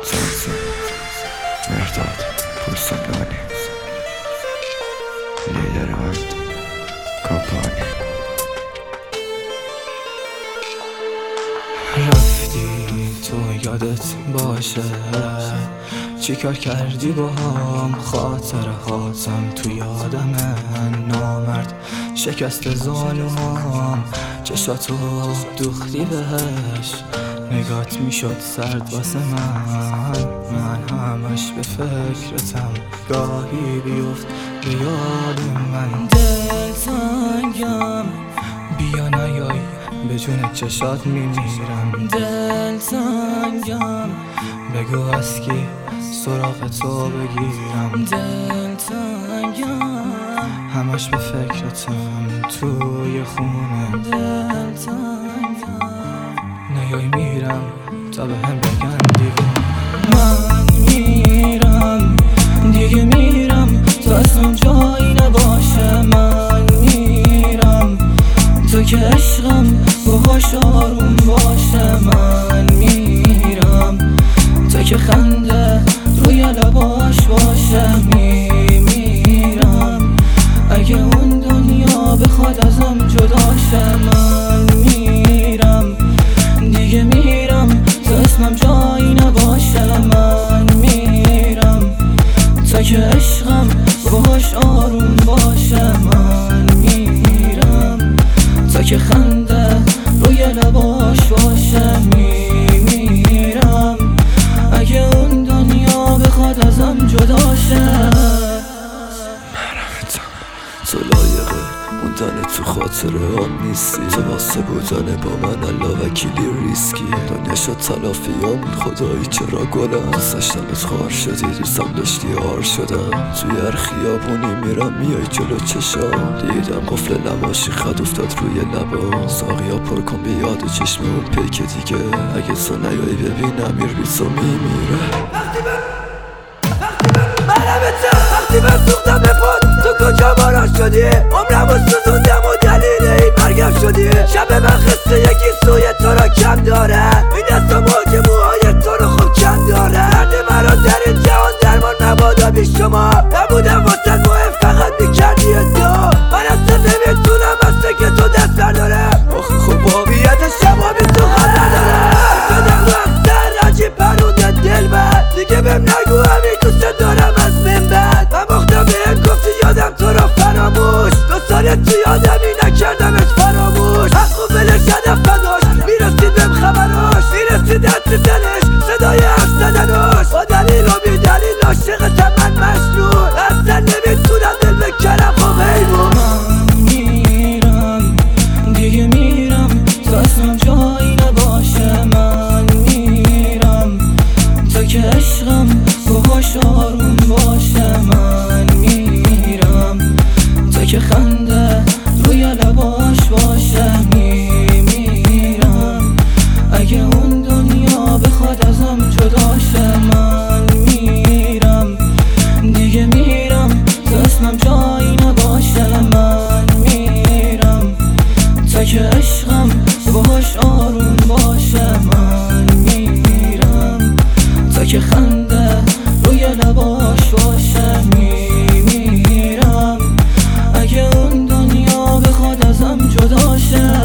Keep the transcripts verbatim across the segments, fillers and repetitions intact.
سانسا مرداد پرسندانی لیدرهاند کامپانی. رفتی تو یادت باشه چی کار کردی با هم، خاطر هاتم تو یادمه. نامرد شکست زانوام، چشاتو دوختی بهش، نگات میشد سرد واسه من. من همش به فکرتم، گاهی بیفت به یاد من. دل تنگم بیا نیای، به جون چشات میمیرم. دل تنگم بگو از کی سراغ تو بگیرم. دل تنگم همش به فکرتم توی خونه. دل تنگم نیای میرم تا به هم بگن دیگه. من میرم دیگه، میرم تو اصلا جایی نباشه. من میرم تو که عشقم باهاش آروم باشه. من میرم تو که خنده روی لباش باشه. میمیرم اگه اون دنیا بخواد ازم جداشه. من میرم دیگه، میرم تو اسمم جایی نباشه. من میرم تا که عشقم باهاش آروم باشه. من میرم تا که خنده روی لباش باشه. میمیرم اگه اون دنیا بخواد ازم جداشه. تو لایقه موندن تو خاطره هم نیستی، تو واسه بودن با من الله وکیلی ریسکی. دنیا شد تلافیام خدایی چرا گلم، دوست داشتمت خوار شدی، دوستم داشتی هار شدم. توی هر خیابونی میرم میای جلو چشام، دیدم قفل نماشی خط افتاد روی لبام. ساقیا پر کن به یاد چشم اون پیک دیگه، اگه تو نیایی ببینم میر بی تو میمیره. وقتی من وقتی من منم وقتی من سوختم به پاد، تو کجا بارا شدی؟ عمرمو سوزوندم و دلیل این مرگم شدی. شب من خسته یکی سوی تو را کم داره، این دستم که موهای تو رو خوب کم داره. درد مرا در این جهان درمان مبادا بی شما، نبودم واسه مهم فقط میکردی ادعا. من اصلا نمیتونم اصلا که تو دست برداره، آخه خب واقعیت شما بی تو خبر داره. شدم رفتن عجیب پرونده دل من، دیگه بهم نگو همین دوست دارم از من بعد. من مختم بهم گفتی یادم تو را فراموش، دو ساله تو یادمی نکردمش فراموش. حق و بلش هدف بداش، میرسید بهم خبراش، میرسید دست زنش صدای حرف زدناش. با دلیل و بی دلیل عاشقتم من مشنون، اصلا نمیتونم دل بکنم خب حیوان. من میرم دیگه، میرم تو اصلا جایی نباشه. من میرم تا که عشقم باهاش آروم باشه. من میرم تا که خنده روی لباش باشه. میمیرم اگه اون دنیا بخواد ازم جداشه. من میرم دیگه، میرم تو اسمم جایی نباشه. من میرم تا که عشقم باهاش آروم باشه. من میرم تا که خنده روی لباش باشه. میمیرم اگه اون دنیا بخواد ازم جداشه.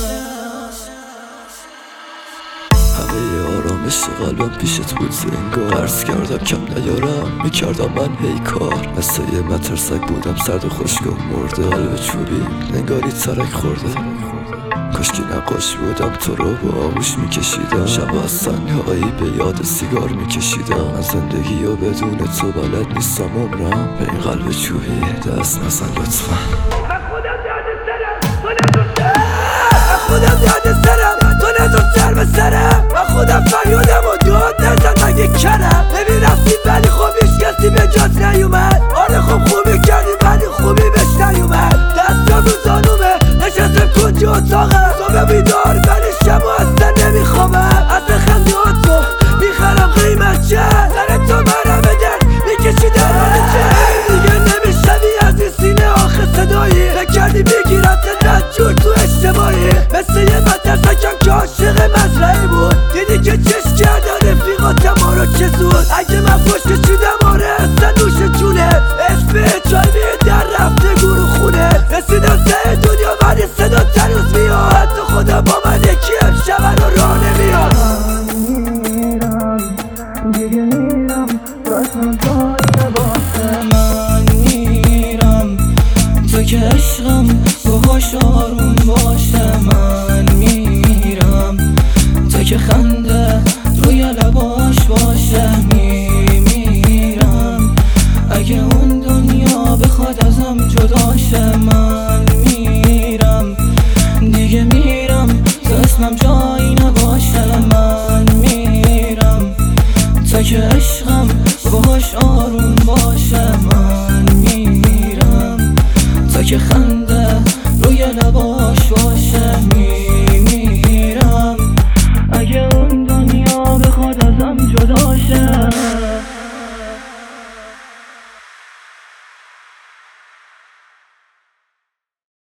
همه آرامش قلبم پیشت بود زنگار، عرض کردم کم نیارم میکردم من هی کار. مثل یه مترسک بودم سرد و خشک و مرده، قلب چوبی نگاری ترک خورده. کاشکی نقاش بودم تو رو با آغوش میکشیدم، شب از تنهایی به یاد سیگار میکشیدم. من زندگی و بدون تو بلد نیستم عمرم، به این قلب چوبی دست نزن لطفا. من خودم درد سرم تو نزار سرم، من خودم درد سرم تو نزار سر به سرم. من خودم فریادم و داد نزد مگه کرم. ببین رفتی ولی خب هیچ کسی به جات نیومد. آره خب خوبی کردی ولی خوبی بهش نیومد. دستم رو زانومه نشستم کنج اتاقم، صبح بیدار ولی شبا اصلا نمیخوابم. اصلا خنده تو میخرم قیمت چند، سر تو مرم در میکشی در حال چند. دیگه نمیشنوی از این سینه آخه صدایی، فکردی بگیرم تدرد جور تو اجتماعی. مثل یه مدرسکم که عاشق مزرعه بود، دیدی که چشم کردن رفیقاتم ما رو چه زود اگه من پشت چیدم آره اصلا نوش جونه اسم چای میه در رفته گروه خونه رسیدم سه دنیا ولی صدا تنوز میاد حتی خدا با من یکی امشب رو راه نمیاد دیگه میرم رسم جایی نباشه من میرم تو که عشقم باهاش آروم باشه من میرم تو که خنده روی لباش باشه میمیرم اگه اون دنیا بخواد ازم جداشه من میرم دیگه میرم تو اسمم جایی نباشه من میرم تا که عشقم باهاش آروم باشه من میرم تا که خنده